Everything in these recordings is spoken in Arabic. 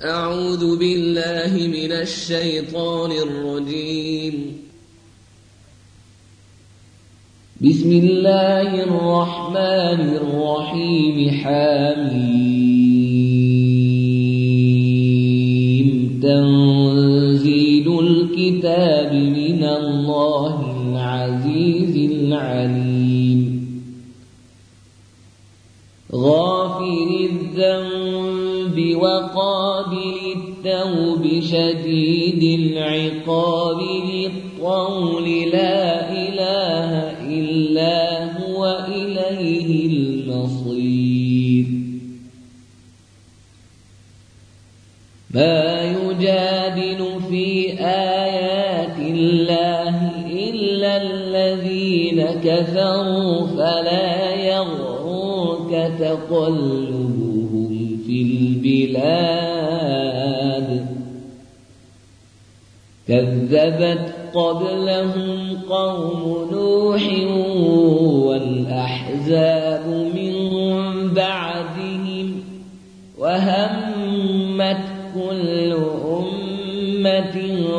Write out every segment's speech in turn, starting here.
أعوذ بالله من الشيطان الرجيم. بسم الله الرحمن الرحيم. حميم. تنزيل الكتاب من الله العزيز العليم. غافر الذنب وقابل التوب شديد العقاب ذي الطول لا إله إلا هو إليه المصير. ما يجادل في آيات الله إلا الذين كفروا فلا يغرك تقلبهم في البلاد. كذبت قبلهم قوم نوح والأحزاب من بعدهم وهمت كل أمة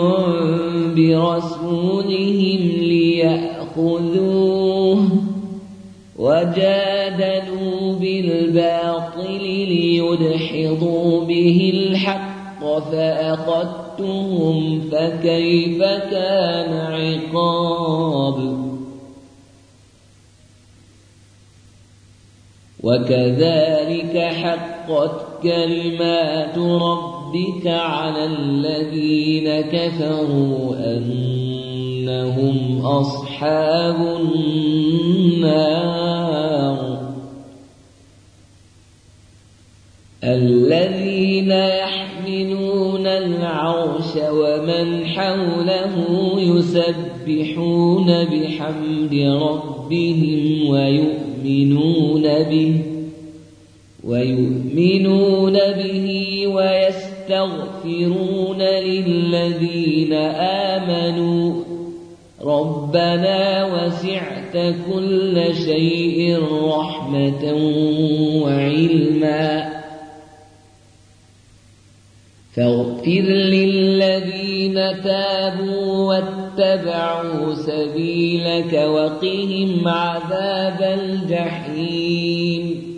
برسولهم ليأخذوه وجادلوا بالباطل ليدحضوا به الحق فأخذتهم فكيف كان عقاب. وكذلك حقت كلمات ربك على الذين كفروا أنهم أصحاب النار. الذين يحملون العرش ومن حوله يسبحون بحمد ربهم ويؤمنون به ويستغفرون للذين آمنوا ربنا وسعت كل شيء رحمة وعلما فاغفر للذين تابوا واتبعوا سبيلك وقهم عذاب الجحيم.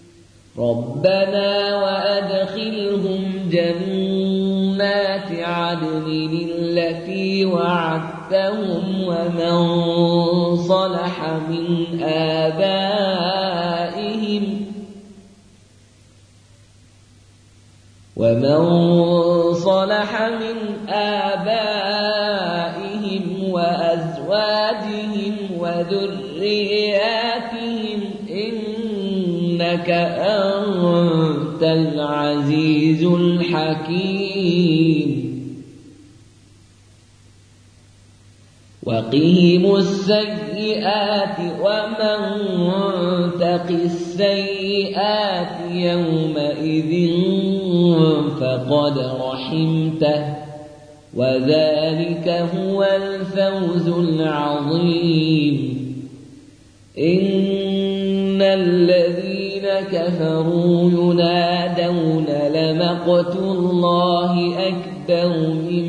ربنا وأدخلهم جنات عدن التي وعدتهم ومن صلح من آبائهم وأزواجهم وذرياتهم إنك أنت العزيز الحكيم. وقهم السيئات ومن تق السيئات يومئذ فقد رحمته وذلك هو الفوز العظيم. إن الذين كفروا ينادون لمقت الله أكبر من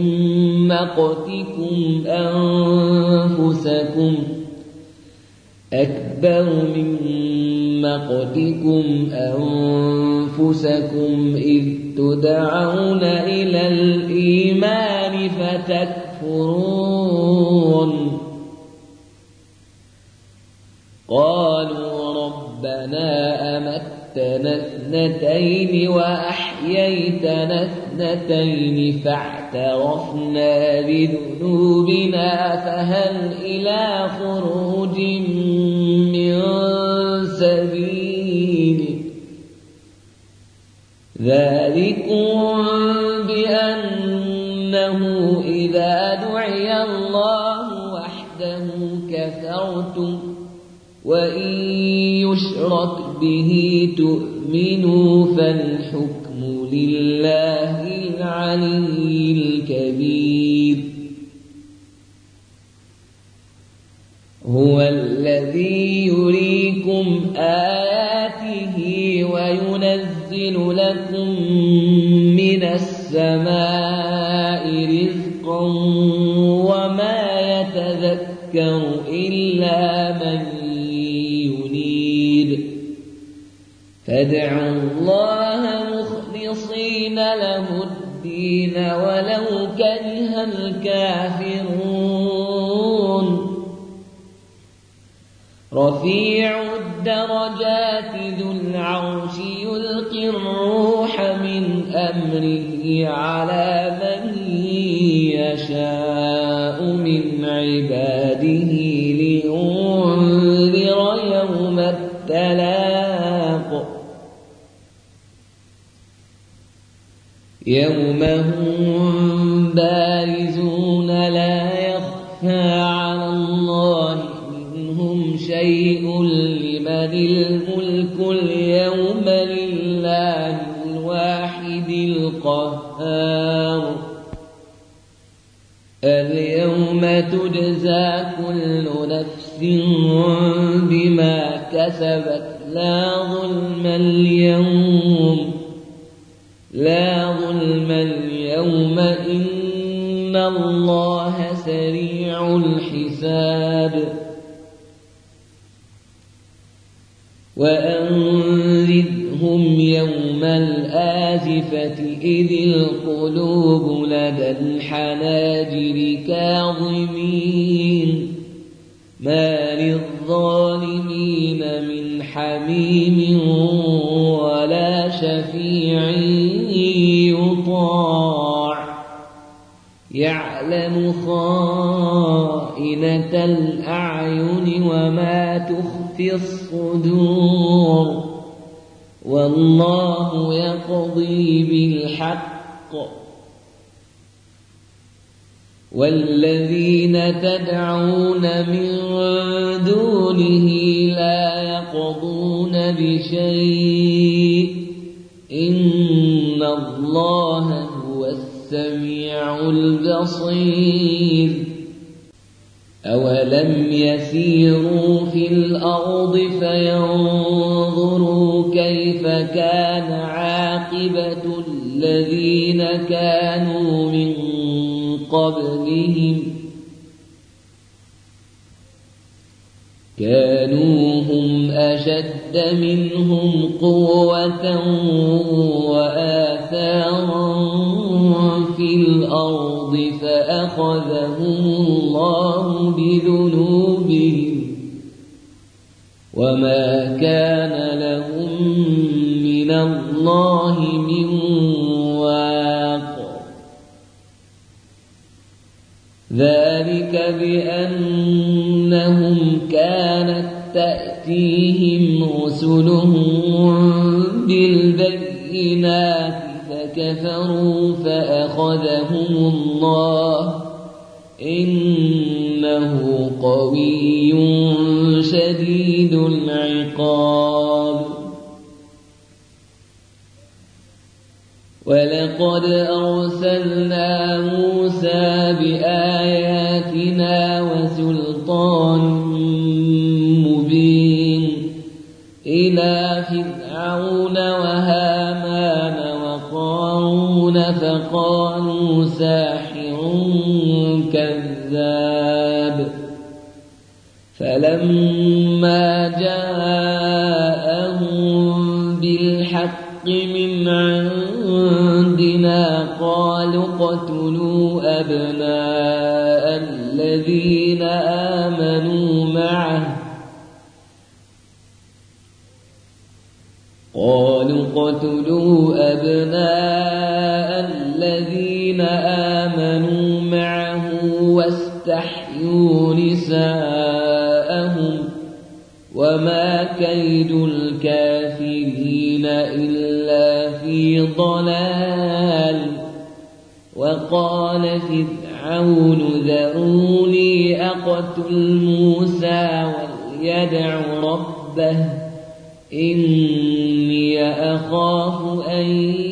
مقتكم أنفسكم إذ تدعون إلى الإيمان فتكفرون. قالوا ربنا أمتنا اثنتين وأحييتنا اثنتين فاعترفنا بذنوبنا فهل إلى خروج من سبيل. ذلكم بأنه إذا دعي الله وحده كفرتم وإن يشرك به تؤمنوا فالحكم لله العلي الكبير. هو الذي يريكم آياته وينزل لكم من السماء رزقا وما يتذكر إلا من ينيب فادعوا الله مخلصين له الدين ولو كره الكافرون رفيع الدرجات ذو العرش يلقي الروح من أمره على من يشاء من عباده لينذر يوم التلاق يوم هم بارزون لا يخفى على الله منهم شيء لمن الملك اليوم لله الواحد القهار اليوم تجزى كل نفس بما كسبت لا ظلم اليوم إن الله سريع الحساب وأنذرهم يوم الآزفة إذ القلوب لدى الحناجر كاظمين ما للظالمين من حميم ولا شفيع يطاع يعلم خائنة الأعين وما تخفي الصدور والله يقضي بالحق والذين تدعون من دونه لا يقضون بشيء إن الله هو السميع البصير أولم يسيروا في الأرض فينظروا كيف كان عاقبة الذين كانوا من قبلهم كانوا هم أشد منهم قوة وآثارا في الأرض فأخذهم الله بذنوبهم وما كان لهم من الله من واق ذلك بأنهم كانت تأتيهم رسلهم بالبينات فكفروا فأخذهم الله إنه قوي شديد العقاب ولقد أرسلنا موسى بآياتنا وسلطان مبين إلى فرعون وهامان وقارون فقالوا ساحر كذاب فلما جاءهم بالحق من عندنا قالوا اقتلوا أبناء الذين آمنوا معه واستحيوا نساءهم وما كيد الكافرين إلا في ضلال وقال فرعون ذروني أقتل موسى وليدع ربه إني أخاف أن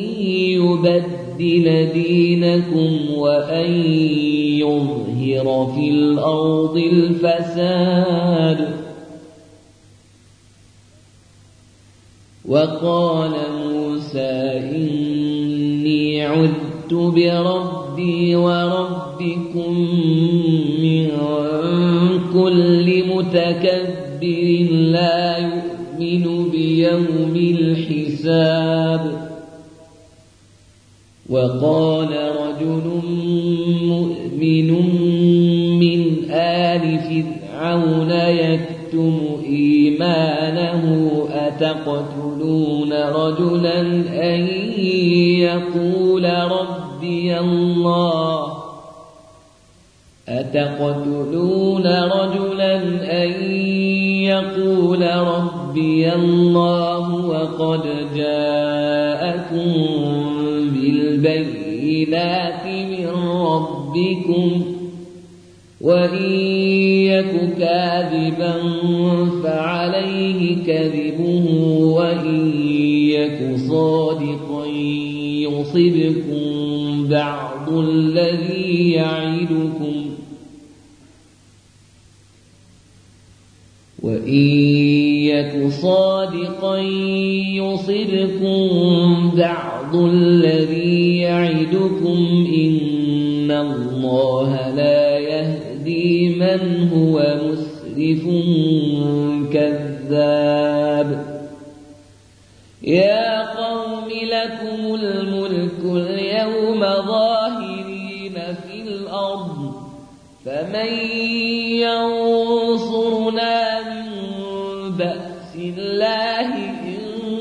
يبدل دينكم وأن يظهر في الأرض الفساد وقال موسى إني عذت بربي وربكم من كل متكبر لا يؤمن بيوم الحساب وقال رجل مؤمن من آل فرعون يكتم إيمانه أتقتلون رجلا أن يقول ربي الله وقد جاءكم بالبينات من ربكم وإن يك كاذبا فعليه كذبه وإن يك صادقا يصبكم بعض الذي يعدكم إن الله لا يهدي من هو مسرف كذاب يا قوم لكم الملك اليوم ظاهرين في الأرض فمن ينصرنا من بأس الله إن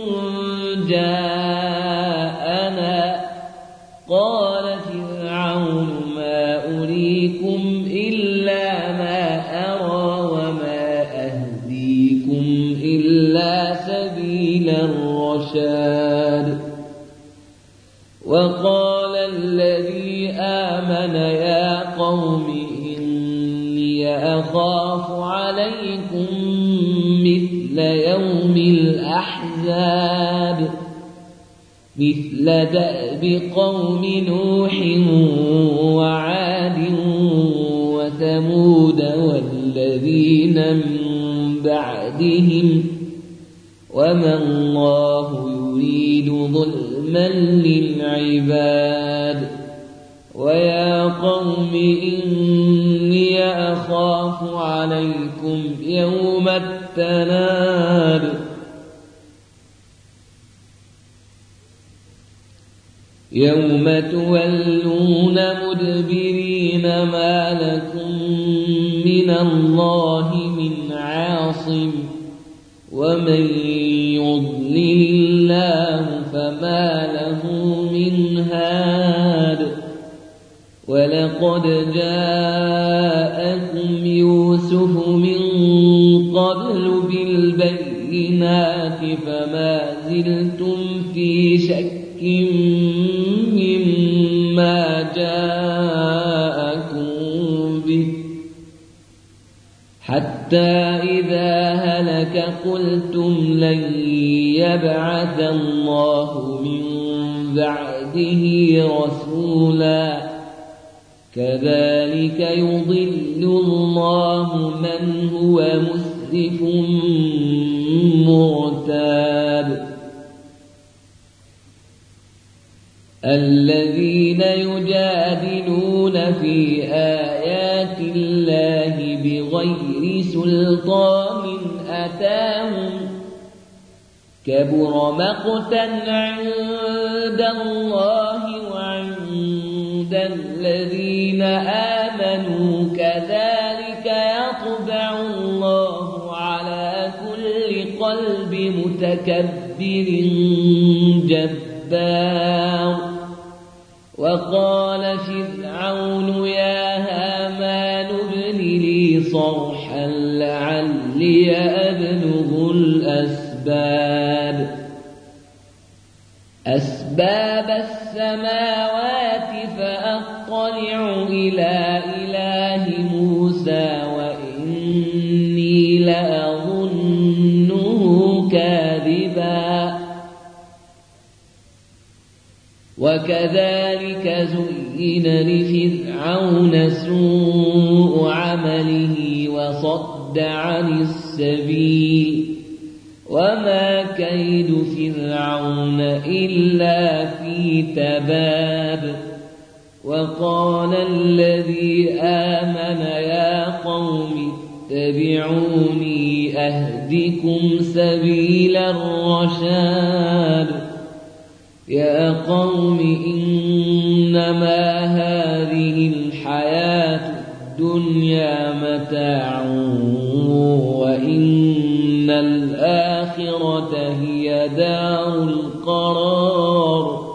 جاءنا قال فرعون ما أريكم إلا ما أرى وما أهديكم إلا سبيل الرشاد وقال الذي آمن يا قوم إني أخاف عليكم مثل يوم الأحزاب مثل دأب قوم نوح وعاد وثمود والذين من بعدهم وما الله يريد ظلما للعباد ويا قوم إني أخاف عليكم يوم التناد يوم تولون مدبرين ما لكم من الله من عاصم ومن يضلل الله فما له من هاد ولقد جاءكم يوسف من قبل بالبينات فما زلتم في شك مما جاءكم به حتى إذا هلك قلتم لن يبعث الله من بعده رسولا كذلك يضل الله من هو مسرف مرتاب الذين يجادلون في آيات الله بغير سلطان أتاهم كبر مقتا عند الله وعند الذين آمنوا كذلك يطبع الله على كل قلب متكبر جبار وقال فرعون يا هامان ابن لي صرحا لعلي أبلغ أسباب السماوات فأطلع إلى إله موسى وإني لأظنه كاذبا وكذلك زين لفرعون سوء عمله وصد عن السبيل وما كيد فرعون إلا في تباب وقال الذي آمن يا قوم اتبعوني أهدكم سبيل الرشاد يا قوم إنما هذه الحياة الدنيا متاع وإن الآخرة هي دار القرار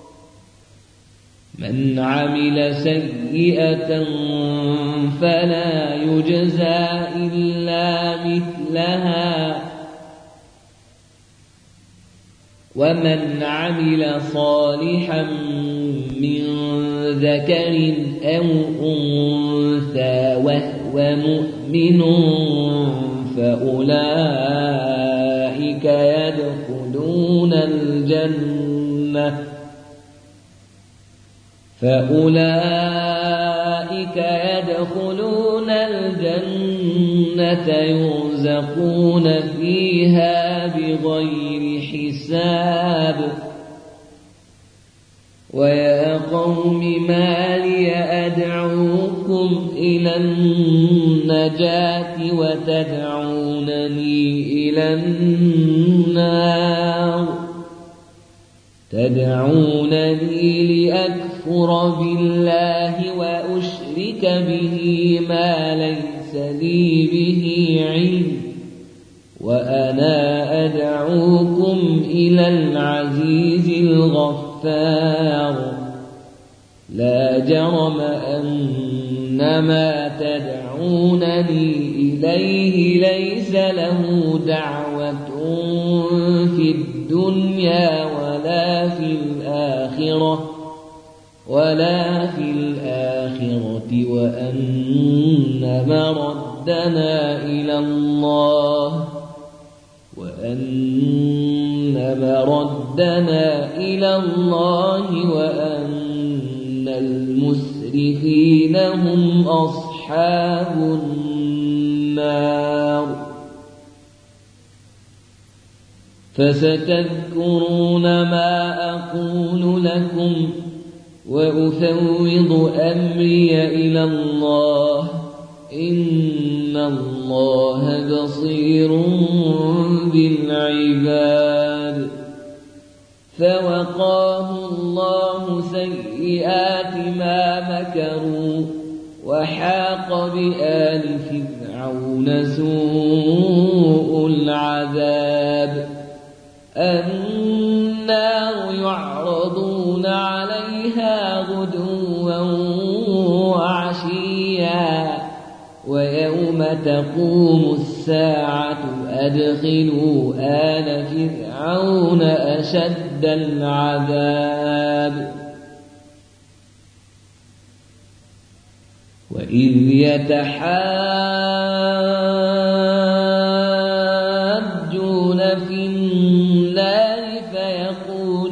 من عمل سيئة فلا يجزى إلا مثلها ومن عمل صالحا من ذكر أو أنثى وهو مؤمن فأولئك يدخلون الجنة يرزقون فيها بغير حساب ويا قوم ما لي أدعوكم إلى النجاة وتدعونني إلى النار تدعونني لأكفر بالله وأشرك به ما ليس لي به علم وأنا أدعوكم إلى العزيز الغفار لا جرم أن ما تدعونني إليه ليس له دعوة في الدنيا ولا في الآخرة وأن مردنا إلى الله وأن المسرفين هم أصحاب النار فستذكرون ما أقول لكم وأفوض أمري إلى الله إن الله بصير بالعباد فوقاه الله سيئات ما مكروا وحاق بآل فرعون سوء العذاب النار يعرضون عليها غدوا وعشيا ويوم تقوم الساعة أدخلوا آل فرعون أشد العذاب وإذ يتحاجون في النار فيقول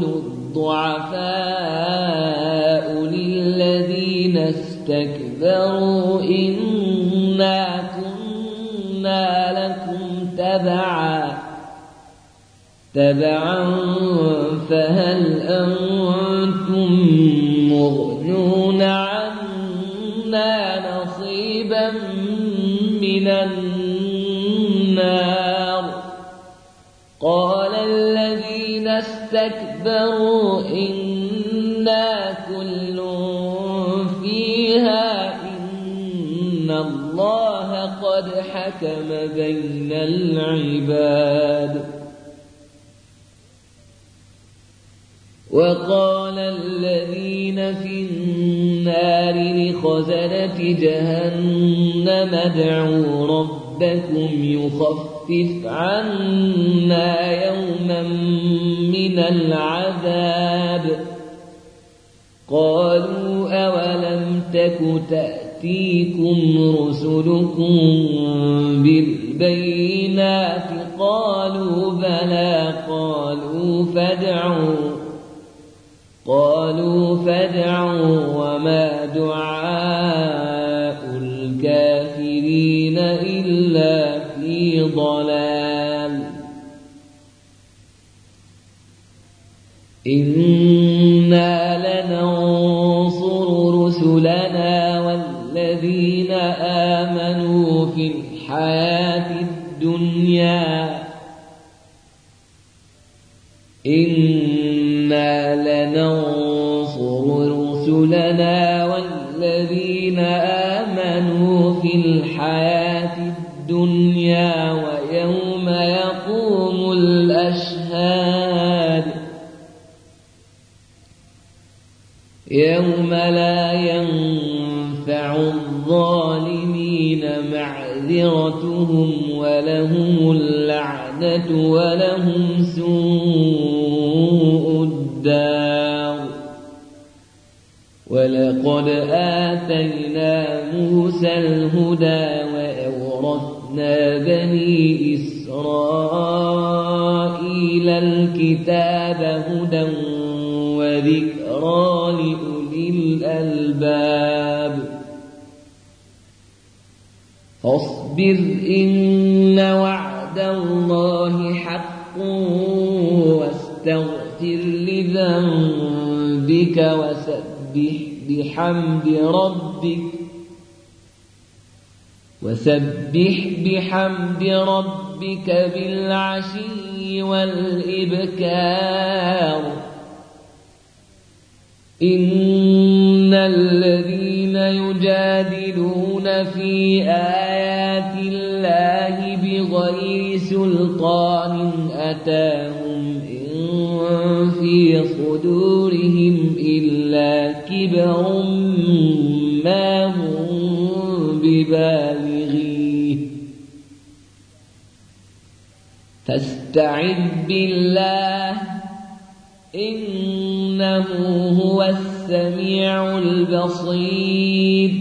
الضعفاء للذين استكبروا إنا كنا لكم تبعا فهل أنتم مغنون عنا نصيبا من النار قال الذين استكبروا إنا كل فيها إن الله قد حكم بين العباد وقال الذين في النار لخزنة جهنم ادعوا ربكم يخفف عنا يوما من العذاب قالوا أولم تك تأتيكم رسلكم بالبينات قالوا بلى قالوا فادعوا وما دعاء الكافرين إلا في ضلال رسلنا والذين آمنوا في الحياة الدنيا إنا لننصر رسلنا والذين آمنوا في الحياة الدنيا ويوم يقوم الأشهاد يوم لا ينفع الظالمين معذرتهم ولهم اللعنة ولهم سوء الدار ولقد آتينا موسى الهدى وأورثنا بني إسرائيل الكتاب هدى وذكرى لأولي الألباب فاصبر إن وعد الله حق واستغفر لذنبك وسبح بحمد ربك بالعشي والإبكار إن الذين يجادلون في آيات الله بغير سلطان أتاهم إن في صدورهم إلا كبر ما هم ببالغيه فاستعذ بالله إنه هو السميع البصير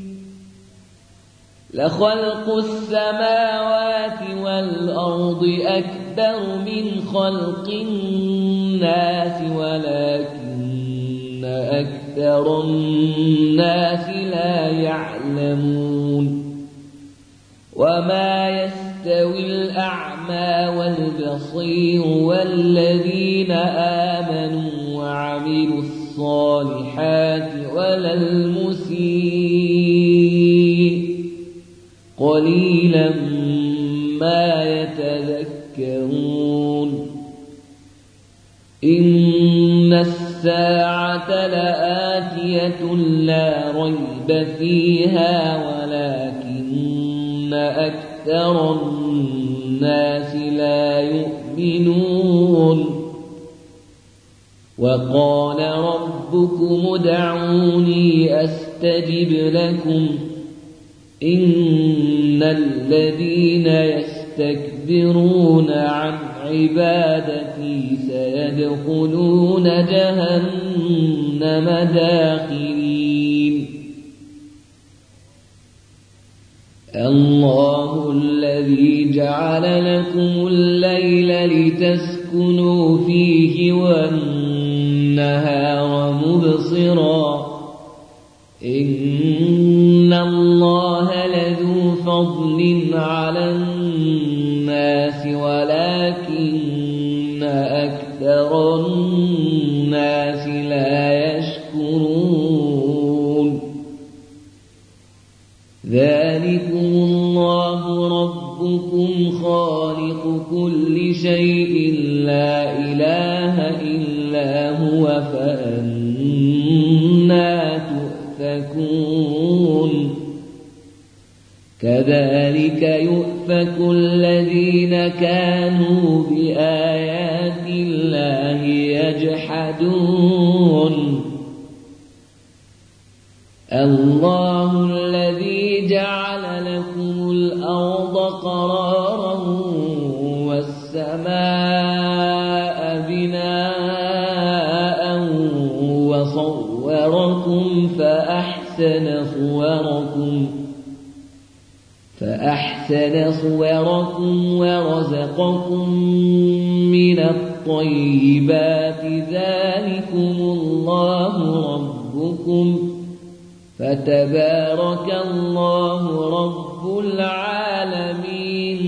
لخلق السماوات والأرض أكبر من خلق الناس ولكن أكثر الناس لا يعلمون وما يستوي الأعمى والبصير والذين آمنوا وعملوا الصالحات ولا المسيء قليلا ما يتذكرون إن الساعة لآتية لا ريب فيها ولكن أكثر الناس لا يؤمنون وقال ربكم ادعوني أستجب لكم إن الذين يستكبرون عن عبادتي سيدخلون جهنم داخرين الله الذي جعل لكم الليل لتسكنوا فيه والنهار مبصرا إن الله لذو فضل على الناس ولكن أكثر الناس لا يشكرون ذلكم الله ربكم خالق كل شيء لا إله إلا هو فأنا تؤفكون كذلك يؤفك الذين كانوا بآيات الله يجحدون الله الذي جعل لكم الأرض قرارا والسماء بناء وصوركم فأحسن صوركم ورزقكم من الطيبات ذلكم الله ربكم فتبارك الله رب العالمين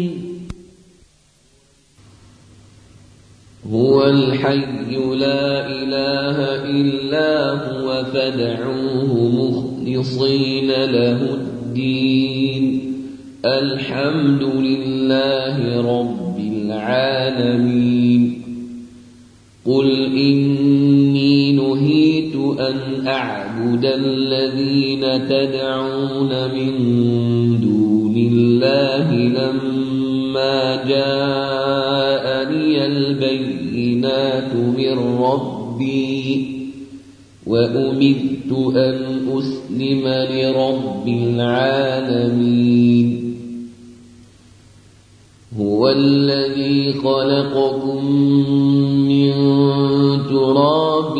هو الحي لا إله إلا هو فادعوه مخلصين له الدين الحمد لله رب العالمين قل إني نهيت أن أعبد الذين تدعون من دون الله لما جاءني البينات من ربي وأمرت أن أسلم لرب العالمين هو الذي خلقكم من تراب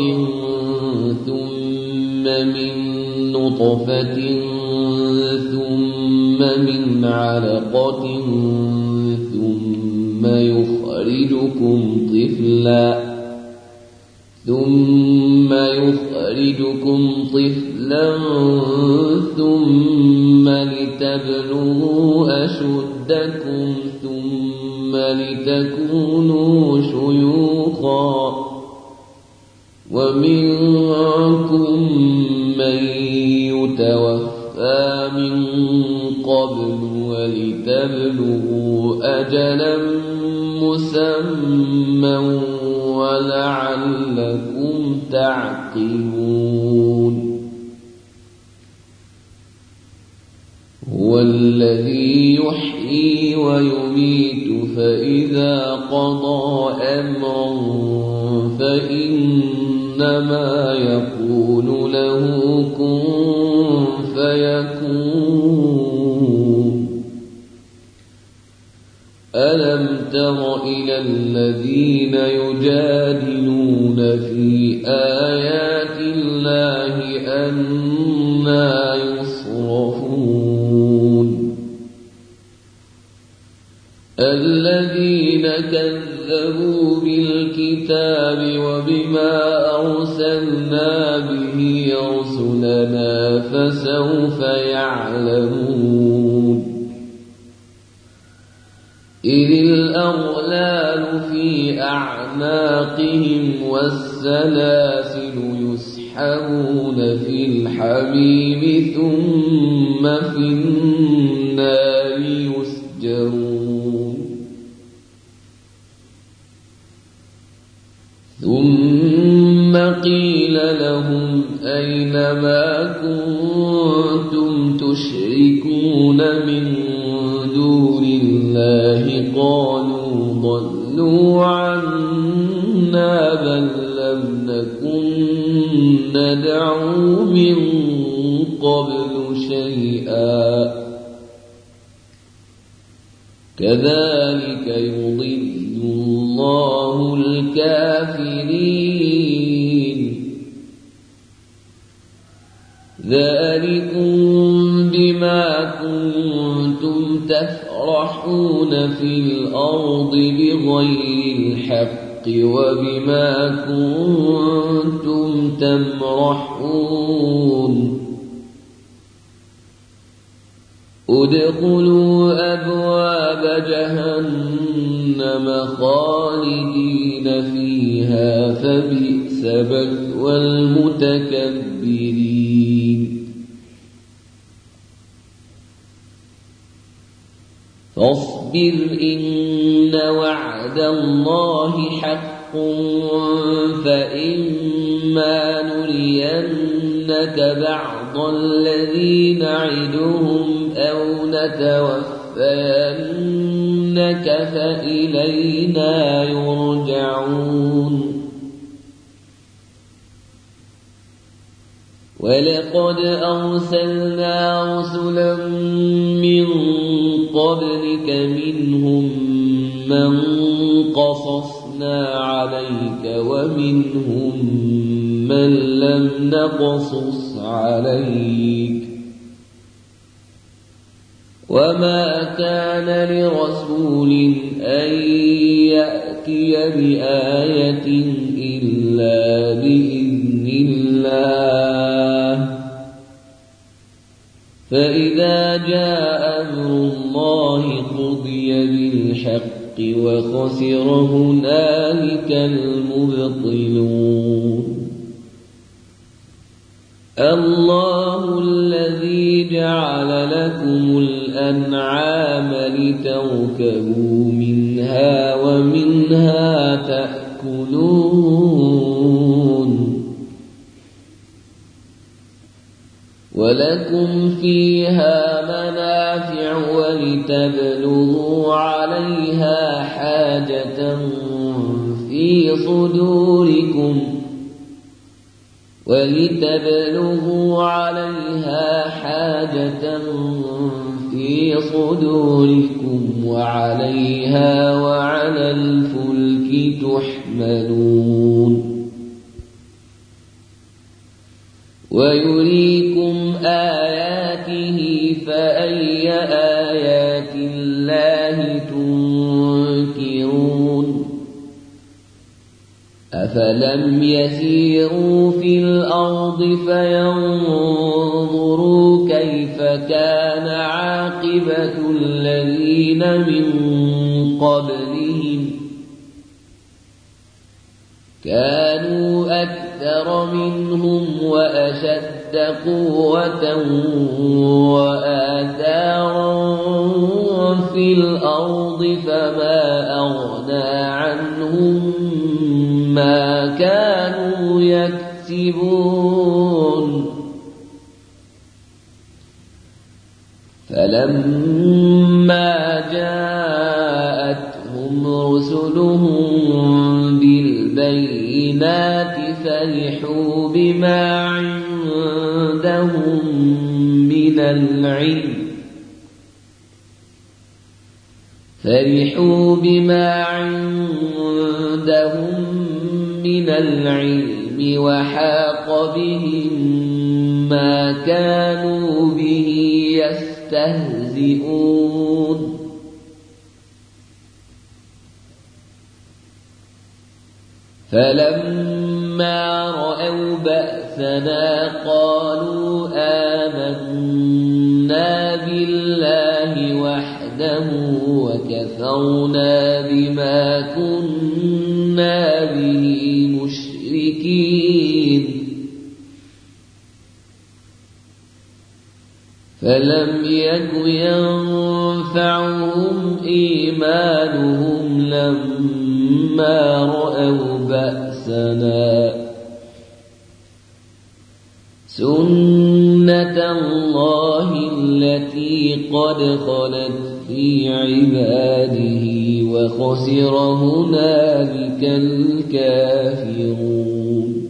ثم من نطفة ثم من علقة ثم يخرجكم طفلا ثم لتبلغوا أشدكم ثم لتكونوا شيوخا ومنكم من يتوفى من قبل ولتبلغوا أجلا مسمى ولعلكم تعقلون هو الذي يحيي ويميت فإذا قضى أمرا فإنما يقول له كن فيكون ألم تر إلى الذين يجادلون في آيات الله أنى يصرفون الذين كذبوا بالكتاب وبما أرسلنا به رسلنا فسوف يعلمون إذ الأغلال في أعناقهم والسلاسل يسحبون في الحميم ثم في النار يسجرون ثم قيل لهم أين ما كنتم تشركون من دون الله قالوا ضلوا عنا بل لم نكن ندعو من قبل شيئا كذلك يضل الله الكافرين ذلكم بما كنتم تفرحون في الأرض بغير الحق وبما كنتم تمرحون ادخلوا أبواب جهنم خالدين فيها فبئس مثوى المتكبرين فاصبر إن وعد الله حق فإما نرينك بعض الذي نعدهم أو نتوفينك فإلينا يرجعون ولقد أرسلنا رسلا من قبلك منهم من قصصنا عليك ومنهم من لم نقصص عليك وما كان لرسول أن يأتي بآية إلا بإذن الله فإذا جاء أمر الله قضي بالحق وخسر هنالك. هنالك المبطلون الله الذي جعل لكم الأنعام لتركبوا منها ومنها تأكلون ولكم فيها منافع ولتبلغوا عليها حاجة في صدوركم وعليها وعلى الفلك تحملون ويريكم آياته فأي آيات الله تنكرون أفلم يسيروا في الأرض فينظروا كيف كان عاقبة الذين من قبلهم كانوا أكثر منهم وأشد قوة وآثارا في الأرض فما أغنى عنهم ما كانوا يكسبون فلما جاءتهم رسلهم بالبينات فرحوا بما عندهم من العلم وحاق بهم ما كانوا به يستهزئون فلما رأوا بأسنا قالوا آمنا بالله وحده وكفرنا بما كنا به مشركين فلم يك ينفعهم إيمانهم لما رأوا بأسنا سنة الله التي قد خلت في عباده وخسر هنالك الكافرون